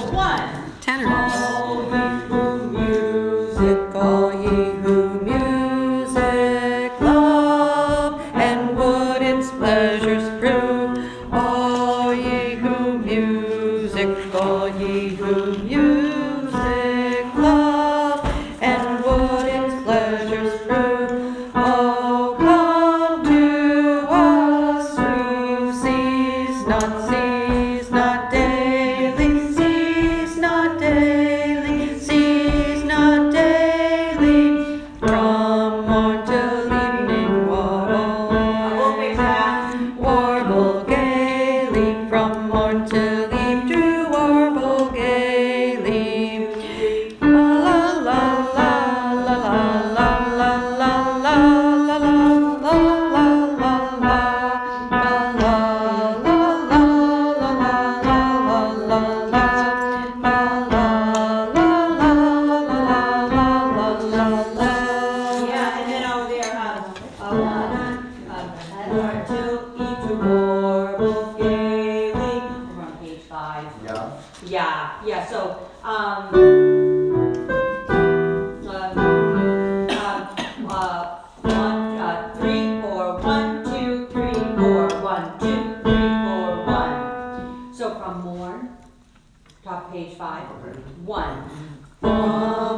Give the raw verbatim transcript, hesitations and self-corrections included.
one. Tenor. All ye who music, all ye who music love, and would its pleasures prove. All ye who music, all ye who music love, and would its pleasures prove. Oh, come to us who cease not, cease not daily, cease not daily, cease not daily, from morn till evening warble, warble gaily, from morn till eve to warble gaily. La la la la la la la la la la la la la la la. Yeah, and then over there, um, um, um, more till each warble gaily. We're on page five. Yeah. Yeah, yeah, so, um, um, um, uh, one, uh, three, four, one, two, three, four, one, two, three, four, one. So from morn, top of page five, Okay. one. From